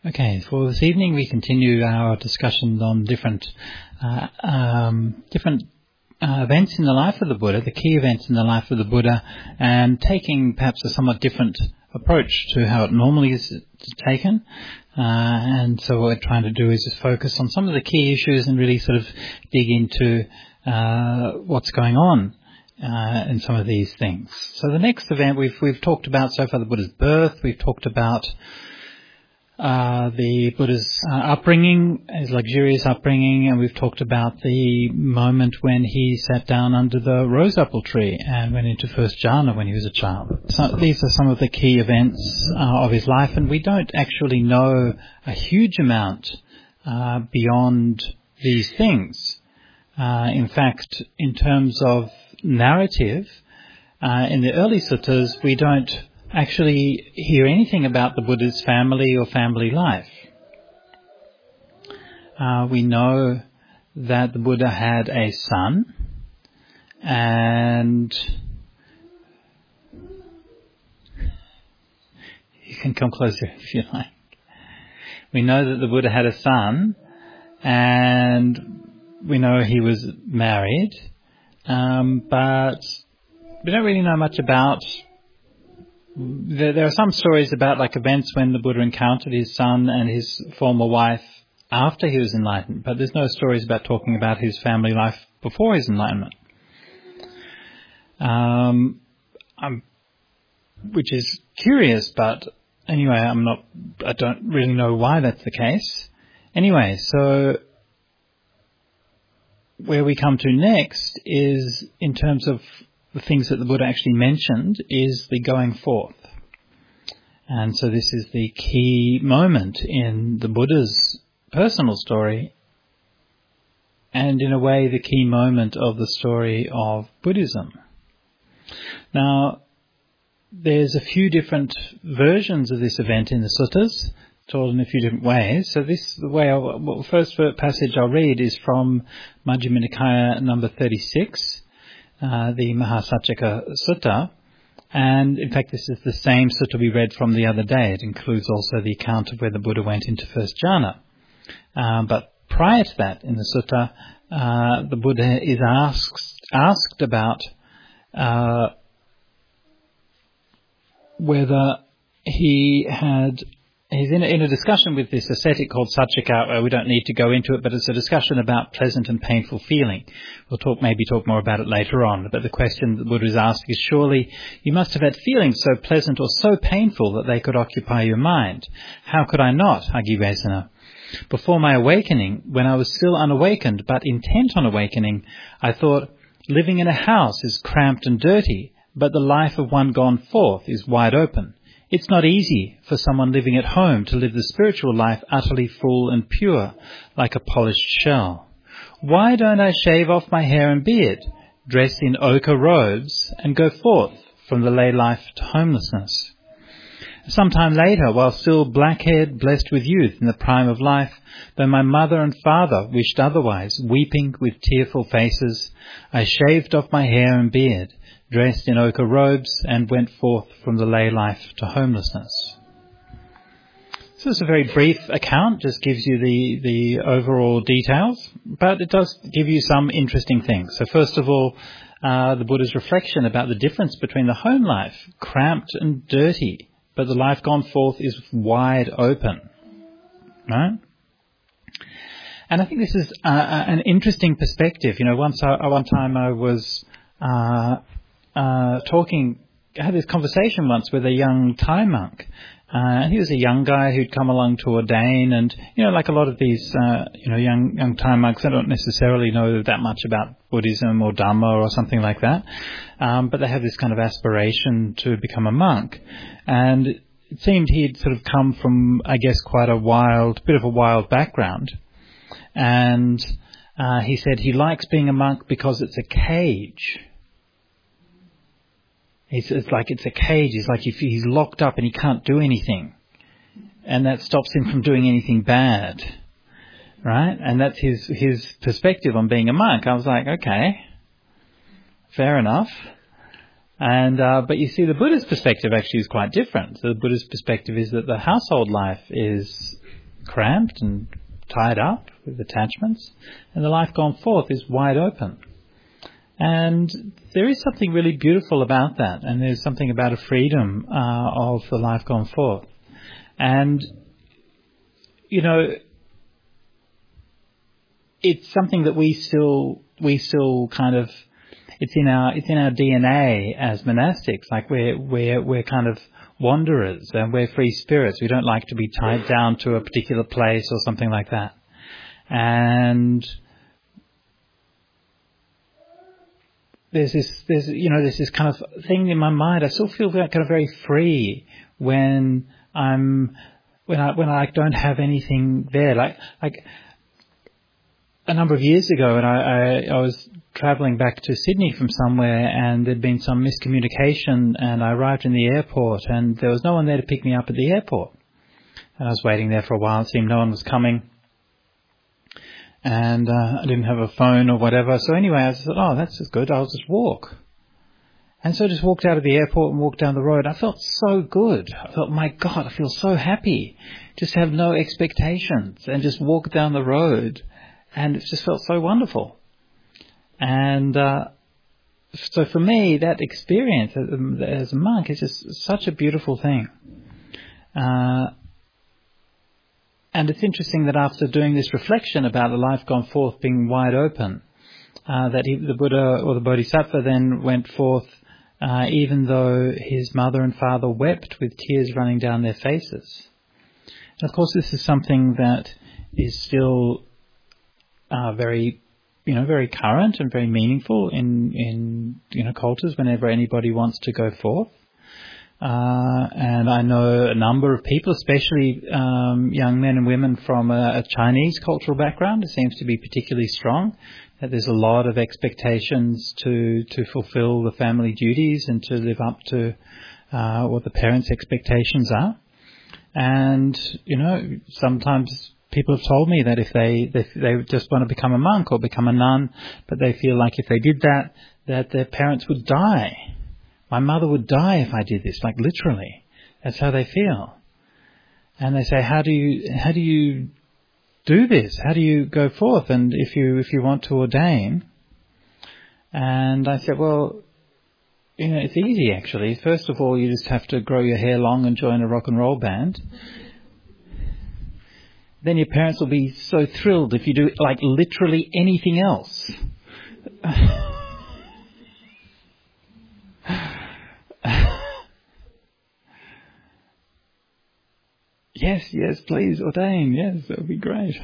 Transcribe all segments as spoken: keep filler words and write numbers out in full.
Okay, for this evening we continue our discussions on different uh, um, different uh, events in the life of the Buddha, the key events in the life of the Buddha, and taking perhaps a somewhat different approach to how it normally is taken. Uh, and so what we're trying to do is just focus on some of the key issues and really sort of dig into uh, what's going on uh, in some of these things. So the next event we've we've talked about so far the Buddha's birth. We've talked about Uh, the Buddha's uh, upbringing, his luxurious upbringing, and we've talked about the moment when he sat down under the rose apple tree and went into first jhana when he was a child. So these are some of the key events uh, of his life, and we don't actually know a huge amount uh, beyond these things. Uh, in fact, in terms of narrative, uh, in the early suttas, we don't actually hear anything about the Buddha's family or family life. Uh, we know that the Buddha had a son, and you can come closer if you like. We know that the Buddha had a son, and we know he was married, um, but we don't really know much about. There, there are some stories about like events when the Buddha encountered his son and his former wife after he was enlightened, but there's no stories about talking about his family life before his enlightenment, um, I'm, which is curious. But anyway, I'm not. I don't really know why that's the case. Anyway, so where we come to next is in terms of the things that the Buddha actually mentioned is the going forth. And so this is the key moment in the Buddha's personal story, and in a way the key moment of the story of Buddhism. Now, there's a few different versions of this event in the suttas, told in a few different ways. So this, the way, I'll, well, first passage I'll read is from Majjhima Nikaya number thirty-six. Uh, the Mahasaccaka Sutta, and in fact this is the same sutta we read from the other day. It includes also the account of where the Buddha went into first jhana. Um, but prior to that, in the sutta, uh, the Buddha is asked, asked about uh, whether he had... He's in a, in a discussion with this ascetic called Saccaka. We don't need to go into it, but it's a discussion about pleasant and painful feeling. We'll talk, maybe talk more about it later on. But the question the Buddha is asking is, surely you must have had feelings so pleasant or so painful that they could occupy your mind. How could I not, Agivesana? Before my awakening, when I was still unawakened but intent on awakening, I thought, living in a house is cramped and dirty, but the life of one gone forth is wide open. It's not easy for someone living at home to live the spiritual life utterly full and pure, like a polished shell. Why don't I shave off my hair and beard, dress in ochre robes, and go forth from the lay life to homelessness? Some time later, while still black-haired, blessed with youth in the prime of life, though my mother and father wished otherwise, weeping with tearful faces, I shaved off my hair and beard, dressed in ochre robes, and went forth from the lay life to homelessness. So it's a very brief account, just gives you the, the overall details, but it does give you some interesting things. So first of all, uh, the Buddha's reflection about the difference between the home life, cramped and dirty, but the life gone forth is wide open, right? And I think this is uh, an interesting perspective. You know, once I, one time I was uh, uh, talking, I had this conversation once with a young Thai monk. Uh, he was a young guy who'd come along to ordain, and you know, like a lot of these, uh, you know, young young Thai monks, they don't necessarily know that much about Buddhism or Dhamma or something like that, um, but they have this kind of aspiration to become a monk. And it seemed he'd sort of come from, I guess, quite a wild, bit of a wild background. And uh, he said he likes being a monk because it's a cage. It's, it's like it's a cage. It's like if he's locked up and he can't do anything. And that stops him from doing anything bad. Right? And that's his, his perspective on being a monk. I was like, okay, fair enough. And uh, but you see, the Buddha's perspective actually is quite different. So the Buddha's perspective is that the household life is cramped and tied up with attachments, and the life gone forth is wide open. And there is something really beautiful about that, and there's something about a freedom uh, of the life gone forth. And, you know, it's something that we still, we still kind of, it's in our, it's in our D N A as monastics. Like we're, we're, we're kind of wanderers, and we're free spirits. We don't like to be tied down to a particular place or something like that. And there's this, there's, you know, there's this kind of thing in my mind. I still feel kind of very free when I'm, when I, when I don't have anything there. Like, like a number of years ago, and I, I, I was travelling back to Sydney from somewhere, and there'd been some miscommunication, and I arrived in the airport, and there was no one there to pick me up at the airport. And I was waiting there for a while. It seemed no one was coming. And uh, I didn't have a phone or whatever. So anyway, I said, oh, that's just good. I'll just walk. And so I just walked out of the airport and walked down the road. I felt so good. I felt, my God, I feel so happy. Just have no expectations and just walk down the road. And it just felt so wonderful. And uh, so for me, that experience as a monk is just such a beautiful thing. Uh And it's interesting that after doing this reflection about the life gone forth being wide open, uh, that he, the Buddha or the Bodhisattva then went forth, uh, even though his mother and father wept with tears running down their faces. And of course, this is something that is still uh, very, you know, very current and very meaningful in in you know cultures whenever anybody wants to go forth. Uh, and I know a number of people, especially um, young men and women from a, a Chinese cultural background. It seems to be particularly strong, that there's a lot of expectations to, to fulfill the family duties and to live up to uh, what the parents' expectations are. And, you know, sometimes people have told me that if they, they, they just want to become a monk or become a nun, but they feel like if they did that, that their parents would die. My mother would die if I did this, like literally. That's how they feel. And they say, how do you, how do you do this? How do you go forth? And if you, if you want to ordain? And I said, well, you know, it's easy actually. First of all, you just have to grow your hair long and join a rock and roll band. Then your parents will be so thrilled if you do like literally anything else. Yes, yes, please ordain. Yes, that would be great.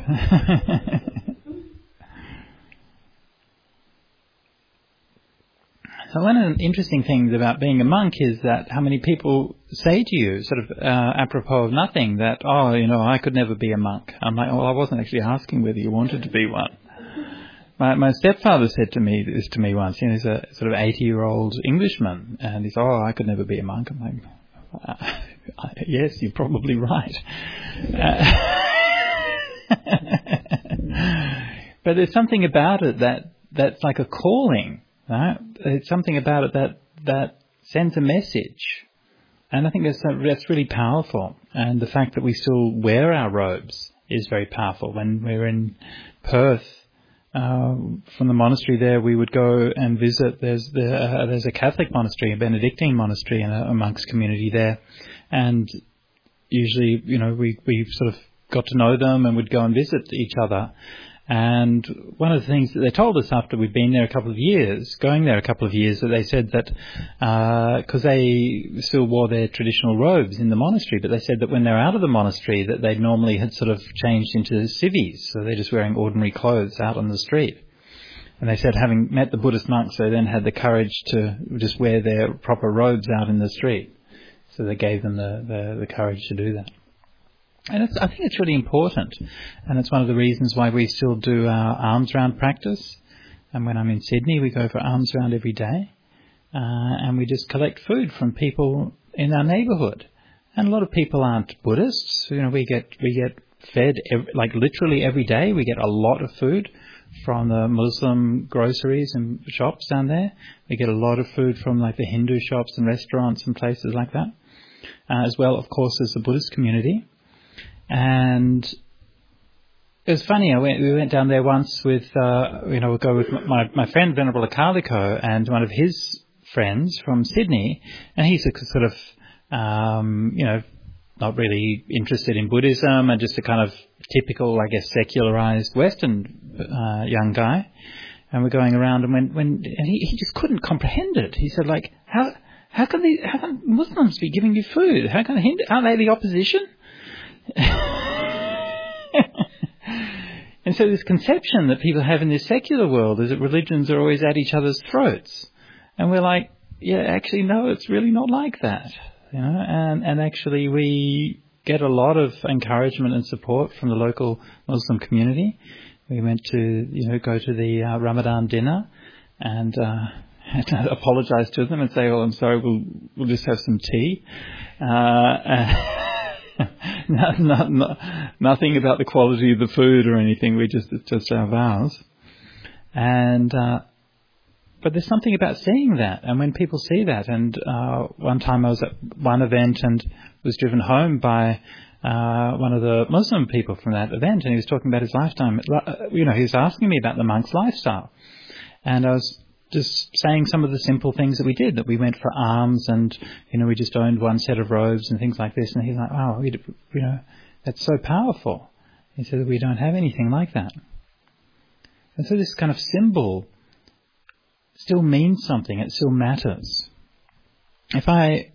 So one of the interesting things about being a monk is that how many people say to you, sort of uh, apropos of nothing, that, oh, you know, I could never be a monk. I'm like, well, I wasn't actually asking whether you wanted to be one. My, my stepfather said to me this to me once. You know, he's a sort of eighty-year-old Englishman, and he's, oh, I could never be a monk. I'm like, uh, yes, you're probably right. Uh, but there's something about it that that's like a calling, right? There's something about it that that sends a message, and I think that's that's really powerful. And the fact that we still wear our robes is very powerful. When we were in Perth, uh, from the monastery there, we would go and visit. There's the, uh, there's a Catholic monastery, a Benedictine monastery, and a, a monks community there. And usually, you know, we, we sort of got to know them and would go and visit each other. And one of the things that they told us after we'd been there a couple of years, going there a couple of years, that they said that, because uh, they still wore their traditional robes in the monastery, but they said that when they're out of the monastery, that they normally had sort of changed into civvies, so they're just wearing ordinary clothes out on the street. And they said having met the Buddhist monks, they then had the courage to just wear their proper robes out in the street. So they gave them the, the, the courage to do that. And it's, I think it's really important, and it's one of the reasons why we still do our alms round practice. And when I'm in Sydney, we go for alms round every day, uh, and we just collect food from people in our neighbourhood. And a lot of people aren't Buddhists. You know, we get we get fed every, like literally every day. We get a lot of food from the Muslim groceries and shops down there. We get a lot of food from like the Hindu shops and restaurants and places like that, uh, as well, of course, as the Buddhist community. And it was funny. I went, we went down there once with, uh, you know, we'll go with my, my friend Venerable Akaliko and one of his friends from Sydney, and he's a sort of, um, you know, not really interested in Buddhism and just a kind of typical, I guess, secularized Western uh, young guy. And we're going around, and when, when and he, he just couldn't comprehend it. He said, like, how how can these, how can Muslims be giving you food? How can Hindu, aren't they the opposition? And so this conception that people have in this secular world is that religions are always at each other's throats. And we're like, yeah, actually, no, it's really not like that. You know, and, and actually we get a lot of encouragement and support from the local Muslim community. We went to, you know, go to the uh, Ramadan dinner and uh, had to apologize to them and say, oh, I'm sorry, we'll we'll just have some tea. Uh, not, not, not, nothing about the quality of the food or anything. We just, it's just our vows. And, uh, but there's something about seeing that. And when people see that, and uh, one time I was at one event and was driven home by uh, one of the Muslim people from that event, and he was talking about his lifetime. You know, he was asking me about the monk's lifestyle. And I was just saying some of the simple things that we did, that we went for alms and, you know, we just owned one set of robes and things like this. And he's like, oh, we, you know, that's so powerful. He said, we don't have anything like that. And so this kind of symbol still means something. It still matters. If I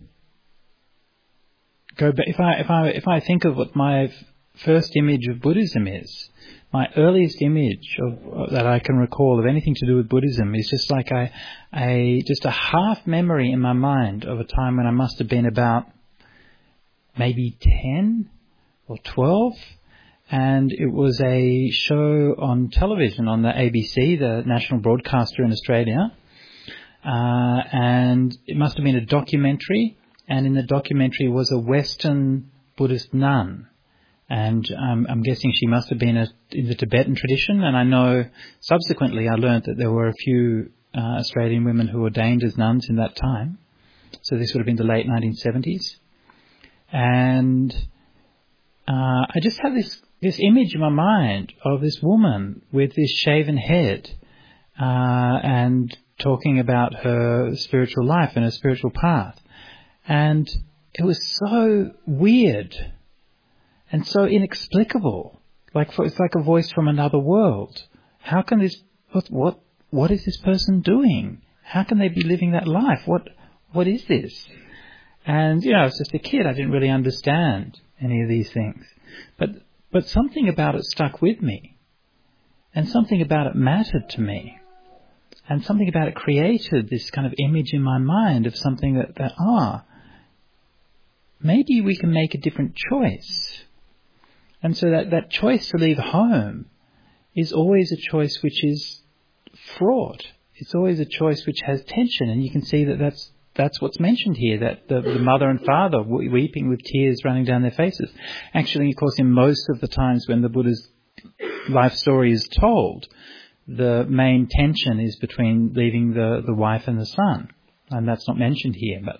go back, if I, if I, if I think of what my first image of Buddhism is, my earliest image of, that I can recall of anything to do with Buddhism is just like a, a just a half memory in my mind of a time when I must have been about maybe ten or twelve, and it was a show on television on the A B C, the national broadcaster in Australia, uh, and it must have been a documentary, and in the documentary was a Western Buddhist nun. And um, I'm guessing she must have been a, in the Tibetan tradition. And I know subsequently I learnt that there were a few uh, Australian women who ordained as nuns in that time. So this would have been the late nineteen seventies. And uh, I just had this, this image in my mind of this woman with this shaven head uh, and talking about her spiritual life and her spiritual path. And it was so weird and so inexplicable, like for, it's like a voice from another world. How can this? What? What? What is this person doing? How can they be living that life? What? What is this? And you know, I was just a kid. I didn't really understand any of these things, but but something about it stuck with me, and something about it mattered to me, and something about it created this kind of image in my mind of something that that ah, maybe we can make a different choice. And so that, that choice to leave home is always a choice which is fraught. It's always a choice which has tension. And you can see that that's, that's what's mentioned here, that the, the mother and father weeping with tears running down their faces. Actually, of course, in most of the times when the Buddha's life story is told, the main tension is between leaving the, the wife and the son. And that's not mentioned here, but...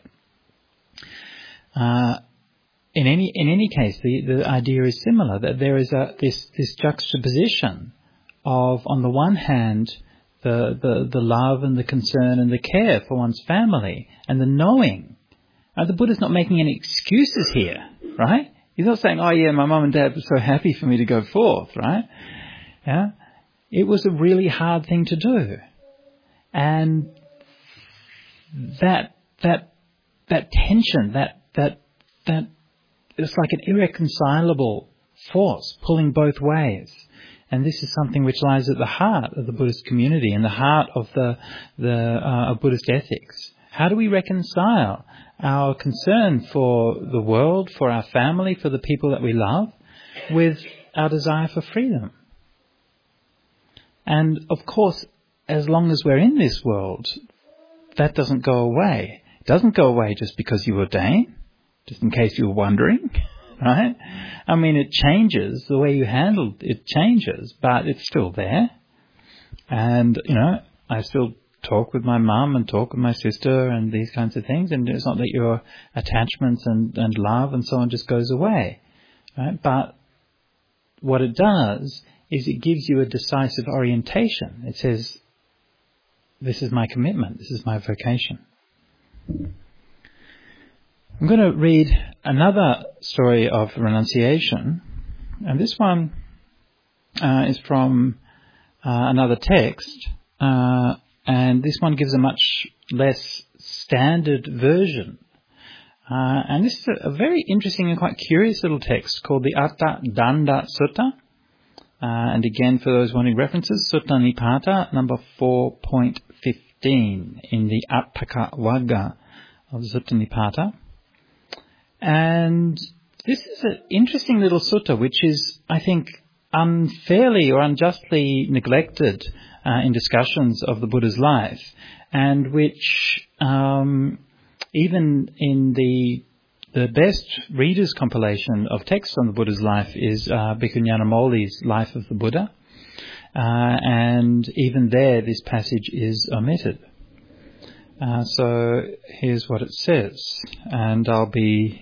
Uh, In any in any case, the, the idea is similar, that there is a this, this juxtaposition of, on the one hand, the, the, the love and the concern and the care for one's family and the knowing. Now, the Buddha's not making any excuses here, right? He's not saying, oh yeah, my mum and dad were so happy for me to go forth, right? Yeah, it was a really hard thing to do, and that that that tension, that that that. It's like an irreconcilable force pulling both ways. And this is something which lies at the heart of the Buddhist community and the heart of the, the uh, of Buddhist ethics. How do we reconcile our concern for the world, for our family, for the people that we love, with our desire for freedom? And of course, as long as we're in this world, that doesn't go away. It doesn't go away just because you ordain. Just in case you were wondering, right? I mean, it changes. The way you handle it changes, but it's still there. And, you know, I still talk with my mum and talk with my sister and these kinds of things. And it's not that your attachments and, and love and so on just goes away, right? But what it does is it gives you a decisive orientation. It says, this is my commitment, this is my vocation. I'm going to read another story of renunciation, and this one uh, is from uh, another text, uh, and this one gives a much less standard version. Uh, and this is a, a very interesting and quite curious little text called the Atta Danda Sutta. Uh, and again, for those wanting references, Sutta Nipata, number four point fifteen in the Attaka Vagga of Sutta Nipata. And this is an interesting little sutta, which is, I think, unfairly or unjustly neglected uh, in discussions of the Buddha's life, and which um, even in the the best reader's compilation of texts on the Buddha's life is uh, Bhikkhu Nyanamoli's Life of the Buddha, uh, and even there this passage is omitted. Uh, so here's what it says, and I'll be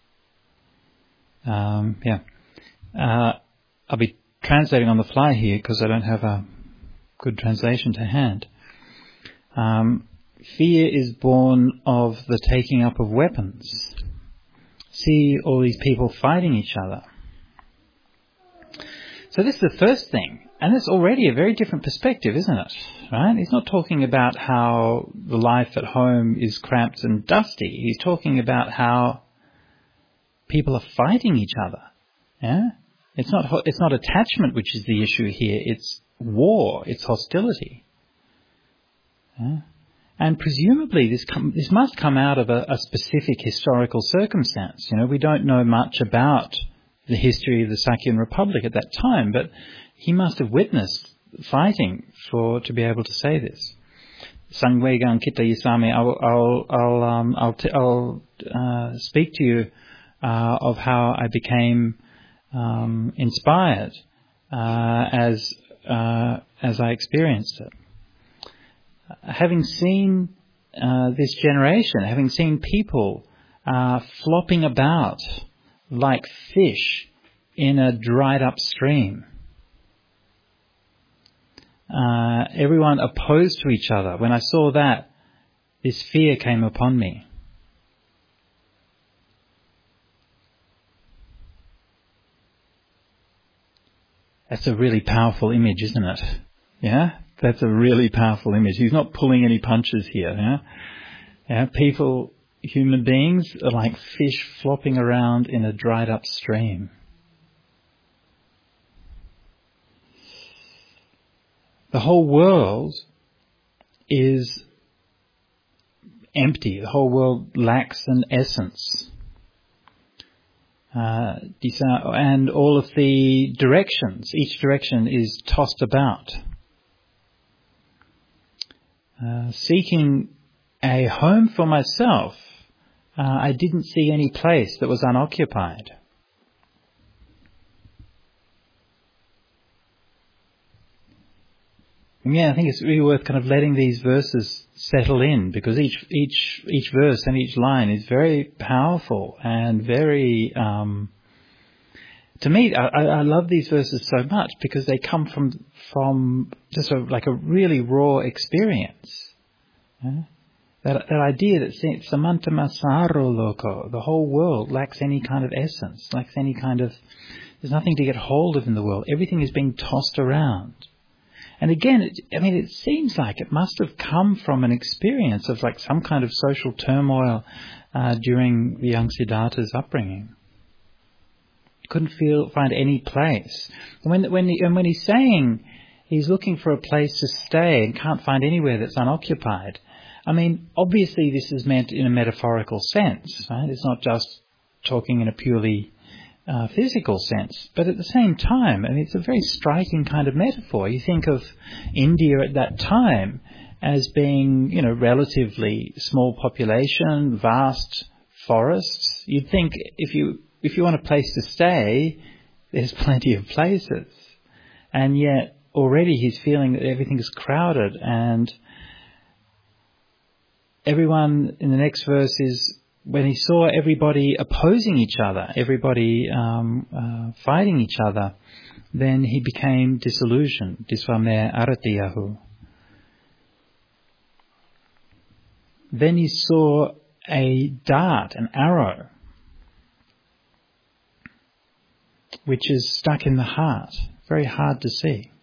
um, yeah uh, I'll be translating on the fly here because I don't have a good translation to hand. Um, Fear is born of the taking up of weapons. See all these people fighting each other. So this is the first thing, and it's already a very different perspective, isn't it? Right? He's not talking about how the life at home is cramped and dusty. He's talking about how people are fighting each other. Yeah? It's not it's not attachment which is the issue here. It's war. It's hostility. Yeah? And presumably this com- this must come out of a, a specific historical circumstance. You know, we don't know much about the history of the Sakyan Republic at that time, but he must have witnessed fighting for to be able to say this. Sangwegan Kita Yisami, I'll I'll I'll um, I'll, t- I'll uh, speak to you uh, of how I became um, inspired uh, as uh, as I experienced it. Having seen uh, this generation, having seen people uh, flopping about like fish in a dried up stream, uh, everyone opposed to each other. When I saw that, this fear came upon me. That's a really powerful image, isn't it? Yeah? That's a really powerful image. He's not pulling any punches here. Yeah? Yeah, people, human beings, are like fish flopping around in a dried up stream. The whole world is empty. The whole world lacks an essence. Uh, and all of the directions, each direction is tossed about. Uh, seeking a home for myself, uh, I didn't see any place that was unoccupied. And yeah, I think it's really worth kind of letting these verses settle in, because each each each verse and each line is very powerful and very. Um, to me, I, I love these verses so much because they come from from just a, like a really raw experience. Yeah? That that idea that samanta masaro loko, the whole world lacks any kind of essence, lacks any kind of. There's nothing to get hold of in the world. Everything is being tossed around. And again, it, I mean, it seems like it must have come from an experience of like some kind of social turmoil uh, during the young Siddhartha's upbringing. Couldn't feel find any place. When when he, and when he's saying he's looking for a place to stay and can't find anywhere that's unoccupied, I mean, obviously this is meant in a metaphorical sense, right? It's not just talking in a purely uh, physical sense. But at the same time, I mean, it's a very striking kind of metaphor. You think of India at that time as being, you know, relatively small population, vast forests. You'd think if you if you want a place to stay, there's plenty of places. And yet already he's feeling that everything is crowded, and everyone in the next verse is when he saw everybody opposing each other, everybody um, uh, fighting each other, then he became disillusioned. Disvame aratiyahu. Then he saw a dart, an arrow, which is stuck in the heart, very hard to see.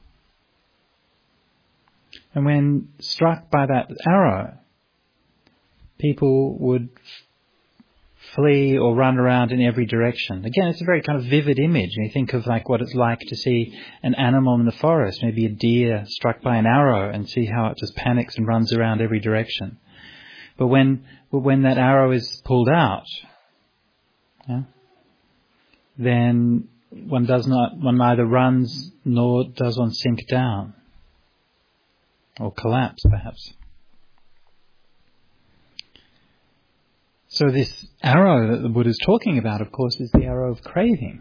And when struck by that arrow, people would flee or run around in every direction. Again, it's a very kind of vivid image. And you think of like what it's like to see an animal in the forest, maybe a deer struck by an arrow, and see how it just panics and runs around every direction. But when but when that arrow is pulled out, yeah, then one does not one neither runs nor does one sink down or collapse, perhaps. So this arrow that the Buddha is talking about, of course, is the arrow of craving.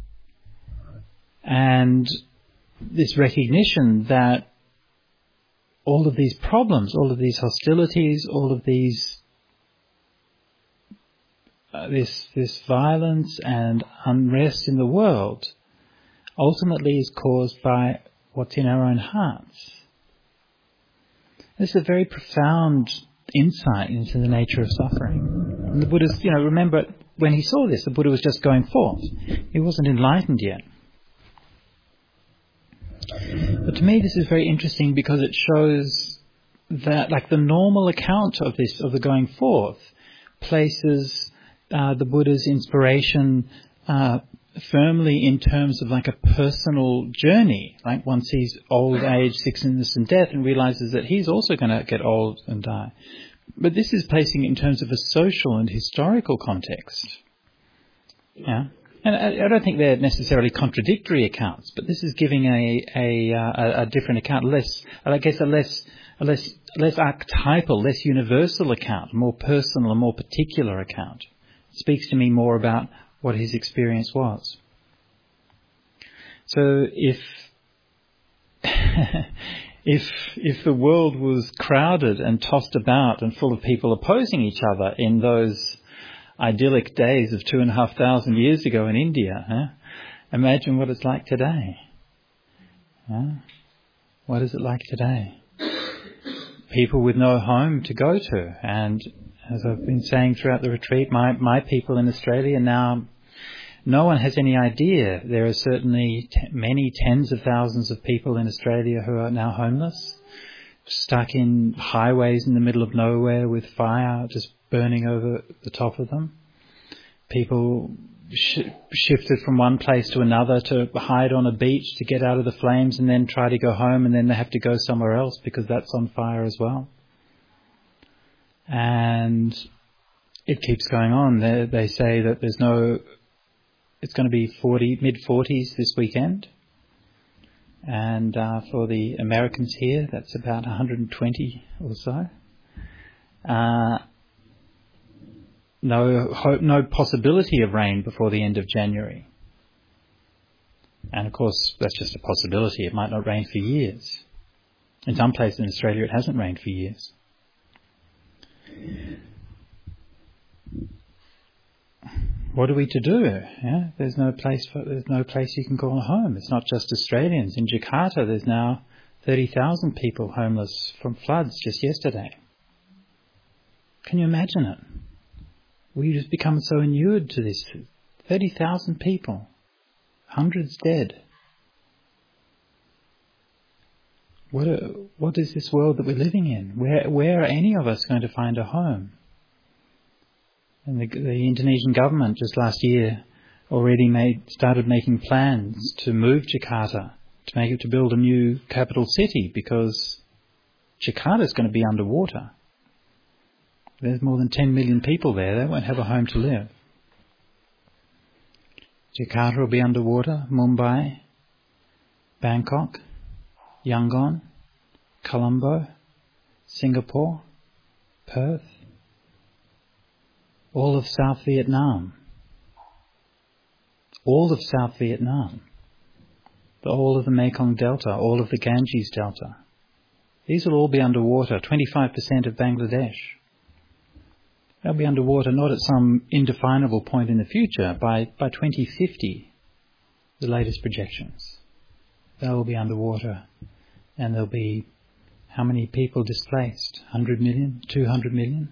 And this recognition that all of these problems, all of these hostilities, all of these, uh, this, this violence and unrest in the world ultimately is caused by what's in our own hearts. This is a very profound insight into the nature of suffering. And the Buddha's, you know, remember when he saw this, the Buddha was just going forth. He wasn't enlightened yet. But to me this is very interesting because it shows that, like, the normal account of this, of the going forth, places uh, the Buddha's inspiration uh, firmly in terms of like a personal journey. Like one sees old age, sickness and death and realizes that he's also going to get old and die. But this is placing it in terms of a social and historical context. Yeah. And I, I don't think they're necessarily contradictory accounts, but this is giving a a, a, a different account, less, I guess, a less a less less archetypal, less universal account, a more personal, a more particular account. It speaks to me more about what his experience was. So if if if the world was crowded and tossed about and full of people opposing each other in those idyllic days of two and a half thousand years ago in India, huh? Imagine what it's like today. Huh? What is it like today? People with no home to go to. And as I've been saying throughout the retreat, my, my people in Australia now, no one has any idea. There are certainly t- many tens of thousands of people in Australia who are now homeless, stuck in highways in the middle of nowhere with fire just burning over the top of them. People sh- shifted from one place to another to hide on a beach to get out of the flames and then try to go home, and then they have to go somewhere else because that's on fire as well. And it keeps going on. They, they say that there's no... It's going to be forty, mid-forties this weekend. And uh, for the Americans here, that's about one hundred twenty or so. Uh, no hope, no possibility of rain before the end of January. And of course, that's just a possibility. It might not rain for years. In some places in Australia, it hasn't rained for years. What are we to do? Yeah, there's no place for, there's no place you can call home. It's not just Australians. In Jakarta, there's now thirty thousand people homeless from floods just yesterday. Can you imagine it? We just become so inured to this. thirty thousand people, hundreds dead. What are, what is this world that we're living in? Where where are any of us going to find a home? And the, the Indonesian government just last year already made started making plans to move Jakarta, to make it to build a new capital city, because Jakarta is going to be underwater. There's more than ten million people there. They won't have a home to live. Jakarta will be underwater. Mumbai, Bangkok, Yangon, Colombo, Singapore, Perth, all of South Vietnam, all of South Vietnam, the, all of the Mekong Delta, all of the Ganges Delta. These will all be underwater, twenty-five percent of Bangladesh. They'll be underwater not at some indefinable point in the future. By, by twenty fifty, the latest projections, they'll be underwater, and there'll be how many people displaced? one hundred million? two hundred million?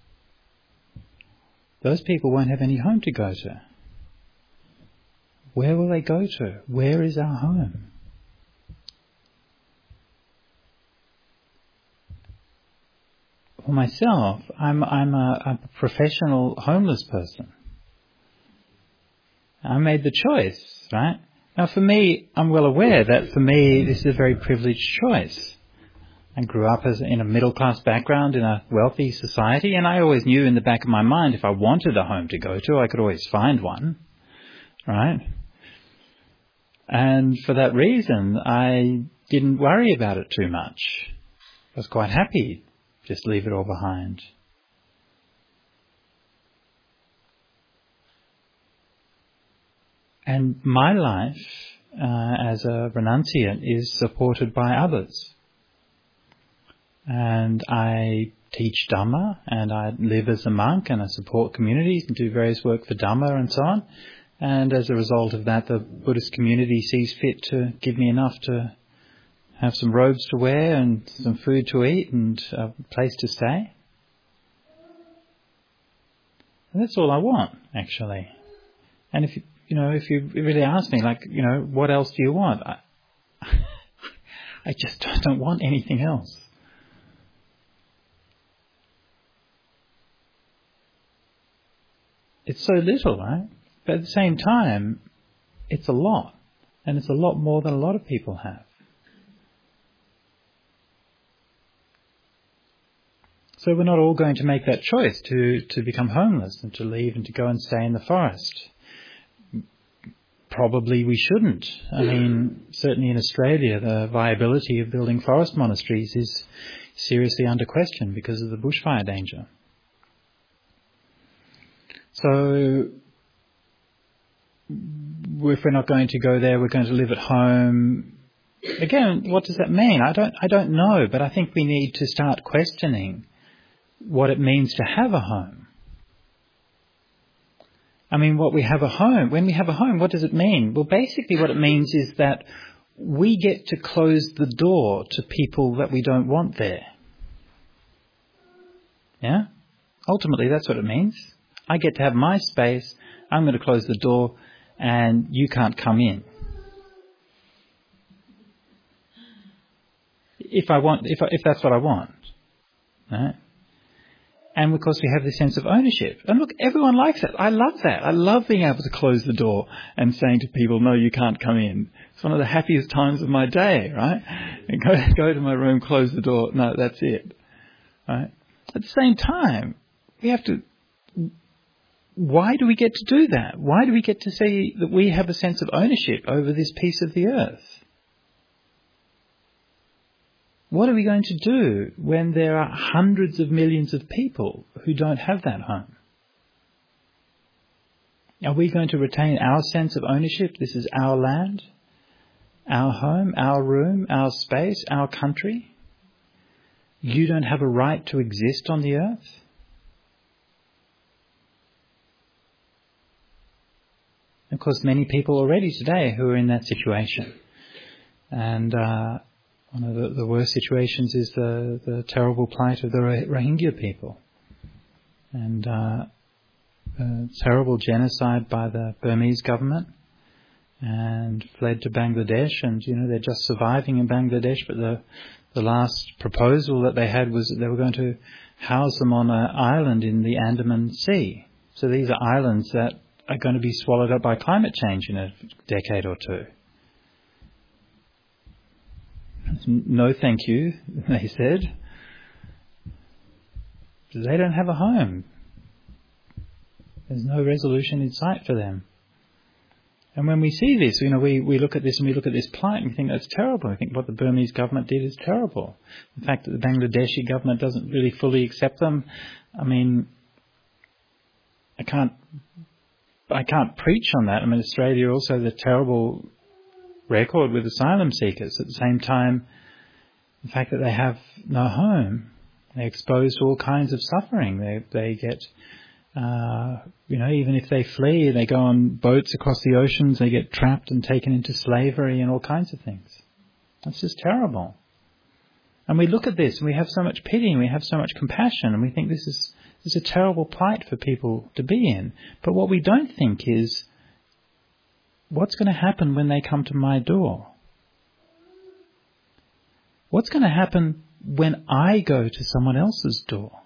Those people won't have any home to go to. Where will they go to? Where is our home? For myself, I'm I'm a, a professional homeless person. I made the choice, right? Now for me, I'm well aware that for me this is a very privileged choice. I grew up as in a middle-class background in a wealthy society, and I always knew in the back of my mind if I wanted a home to go to, I could always find one, right? And for that reason, I didn't worry about it too much. I was quite happy. Just leave it all behind. And my life uh, as a renunciant is supported by others. And I teach Dhamma, and I live as a monk, and I support communities and do various work for Dhamma and so on. And as a result of that, the Buddhist community sees fit to give me enough to have some robes to wear and some food to eat and a place to stay. And that's all I want, actually. And if you, you know, if you really ask me, like, you know, what else do you want? I, I just don't want anything else. It's so little, right? But at the same time, it's a lot. And it's a lot more than a lot of people have. So we're not all going to make that choice to, to become homeless and to leave and to go and stay in the forest. Probably we shouldn't. I mean, certainly in Australia, the viability of building forest monasteries is seriously under question because of the bushfire danger. So if we're not going to go there, we're going to live at home. Again, what does that mean? I don't, I don't know, but I think we need to start questioning what it means to have a home. I mean, what we have a home, when we have a home, what does it mean? Well, basically what it means is that we get to close the door to people that we don't want there. Yeah? Ultimately, that's what it means. I get to have my space, I'm going to close the door, and you can't come in. If I want, if I, if that's what I want. Right? And of course we have this sense of ownership. And look, everyone likes it. I love that. I love being able to close the door and saying to people, no, you can't come in. It's one of the happiest times of my day, right? And go, go to my room, close the door. No, that's it. Right? At the same time, we have to, why do we get to do that? Why do we get to see that we have a sense of ownership over this piece of the earth? What are we going to do when there are hundreds of millions of people who don't have that home? Are we going to retain our sense of ownership? This is our land, our home, our room, our space, our country. You don't have a right to exist on the earth. Of course, many people already today who are in that situation. And uh, one of the, the worst situations is the, the terrible plight of the Rohingya people. And uh, a terrible genocide by the Burmese government, and fled to Bangladesh, and you know they're just surviving in Bangladesh. But the the last proposal that they had was that they were going to house them on an island in the Andaman Sea. So these are islands that are going to be swallowed up by climate change in a decade or two. No, thank you, they said. They don't have a home. There's no resolution in sight for them. And when we see this, you know, we, we look at this and we look at this plight and we think that's terrible. I think what the Burmese government did is terrible. The fact that the Bangladeshi government doesn't really fully accept them, I mean, I can't, I can't preach on that. I mean, Australia also has a terrible record with asylum seekers. At the same time, the fact that they have no home, They're exposed to all kinds of suffering. They they get, uh, you know, even if they flee, they go on boats across the oceans, they get trapped and taken into slavery and all kinds of things. That's just terrible. And we look at this and we have so much pity and we have so much compassion and we think this is, this is a terrible plight for people to be in. But what we don't think is, what's going to happen when they come to my door? What's going to happen when I go to someone else's door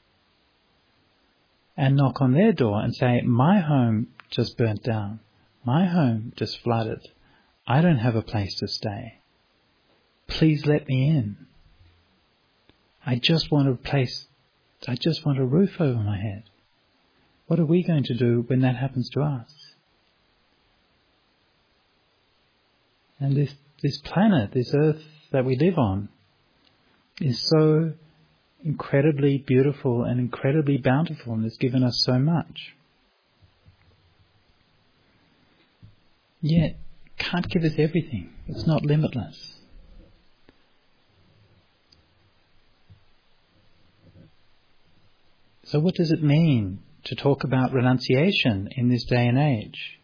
and knock on their door and say, my home just burnt down, my home just flooded, I don't have a place to stay, please let me in. I just want a place, I just want a roof over my head. What are we going to do when that happens to us? And this, this planet, this earth that we live on, is so incredibly beautiful and incredibly bountiful and has given us so much. Yet, can't give us everything. It's not limitless. So what does it mean to talk about renunciation in this day and age?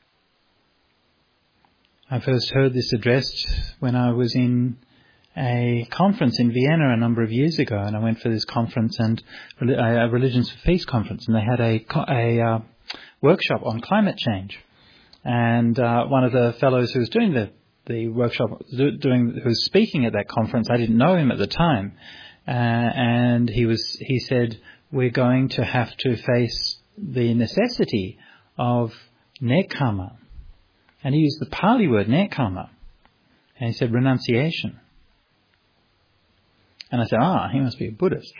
I first heard this addressed when I was in a conference in Vienna a number of years ago, and I went for this conference, and a Religions for Peace conference, and they had a, a uh, workshop on climate change. And uh, one of the fellows who was doing the, the workshop, doing, who was speaking at that conference, I didn't know him at the time, uh, and he was he said, we're going to have to face the necessity of nekama. And he used the Pali word nekama. And he said renunciation. And I said, ah, he must be a Buddhist.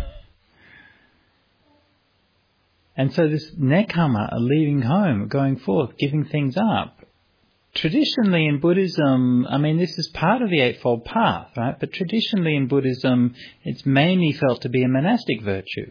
And so this nekama, leaving home, going forth, giving things up. Traditionally in Buddhism, I mean, this is part of the Eightfold Path, right? But traditionally in Buddhism, it's mainly felt to be a monastic virtue.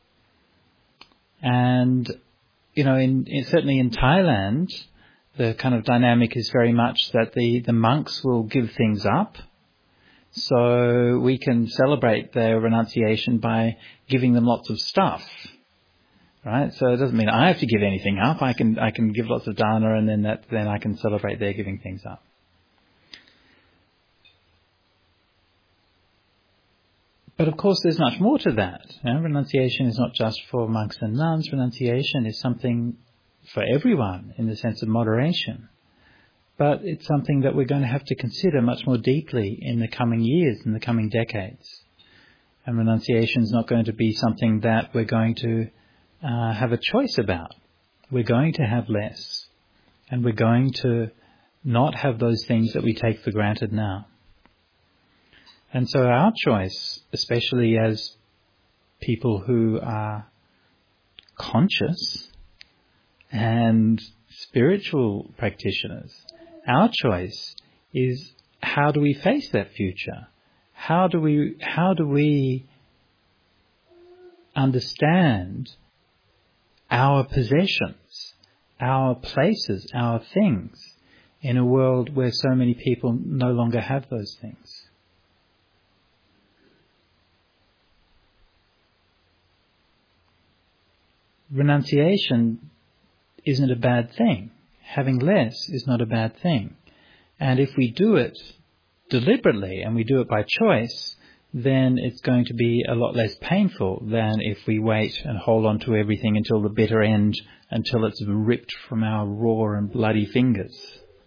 And, you know, in, in certainly in Thailand, the kind of dynamic is very much that the, the monks will give things up. So we can celebrate their renunciation by giving them lots of stuff. Right? So it doesn't mean I have to give anything up. I can I can give lots of dana, and then that then I can celebrate their giving things up. But of course there's much more to that. You know, renunciation is not just for monks and nuns. Renunciation is something for everyone in the sense of moderation. But it's something that we're going to have to consider much more deeply in the coming years, in the coming decades. And renunciation is not going to be something that we're going to uh, have a choice about. We're going to have less. And we're going to not have those things that we take for granted now. And so our choice, especially as people who are conscious and spiritual practitioners, our choice is, how do we face that future? How do we, how do we understand our possessions, our places, our things in a world where so many people no longer have those things? Renunciation isn't a bad thing. Having less is not a bad thing. And if we do it deliberately and we do it by choice, then it's going to be a lot less painful than if we wait and hold on to everything until the bitter end, until it's ripped from our raw and bloody fingers.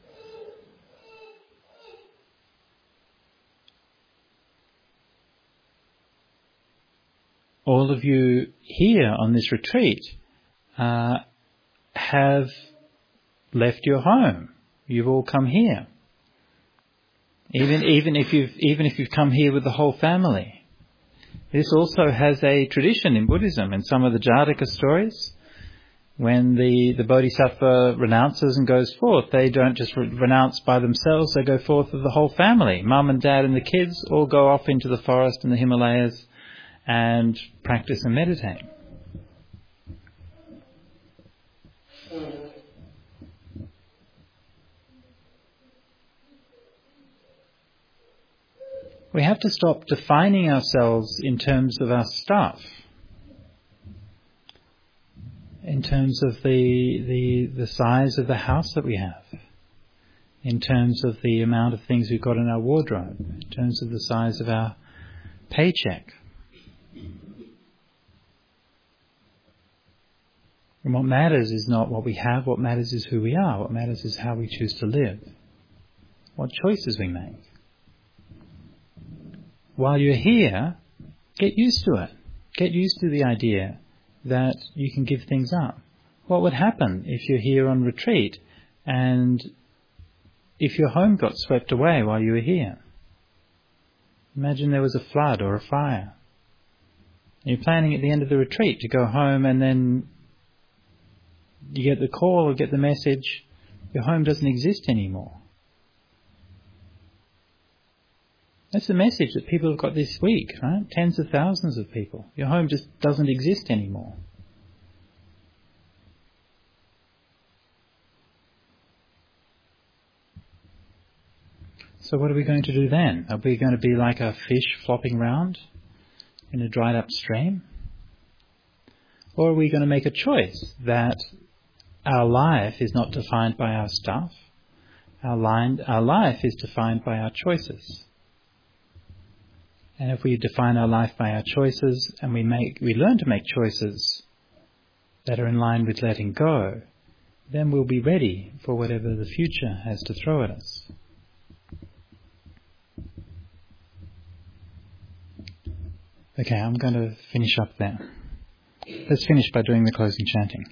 All of you here on this retreat uh, have left your home. You've all come here. Even even if you've even if you've come here with the whole family. This also has a tradition in Buddhism. In some of the Jataka stories, when the, the Bodhisattva renounces and goes forth, they don't just re- renounce by themselves, they go forth with the whole family. Mum and dad and the kids all go off into the forest in the Himalayas and practice and meditate. we have to stop defining ourselves in terms of our stuff, in terms of the, the, the size of the house that we have, in terms of the amount of things we've got in our wardrobe, in terms of the size of our paycheck. And what matters is not what we have, what matters is who we are, what matters is how we choose to live, what choices we make. While you're here, get used to it. Get used to the idea that you can give things up. What would happen if you're here on retreat and if your home got swept away while you were here? Imagine there was a flood or a fire. You're planning at the end of the retreat to go home, and then you get the call or get the message, your home doesn't exist anymore. That's the message that people have got this week, right? Tens of thousands of people. Your home just doesn't exist anymore. So what are we going to do then? Are we going to be like a fish flopping round in a dried up stream? Or are we going to make a choice that our life is not defined by our stuff? Our, line, our life is defined by our choices. And if we define our life by our choices and we make, we learn to make choices that are in line with letting go, then we'll be ready for whatever the future has to throw at us. Okay, I'm going to finish up there. Let's finish by doing the closing chanting.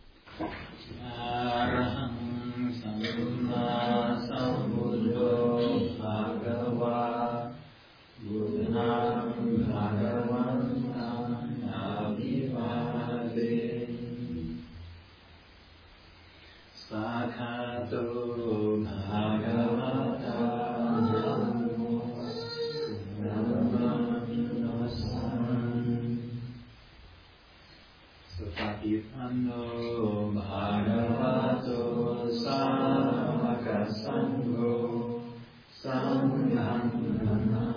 Supatipanno bhagavato samaka sangho sangham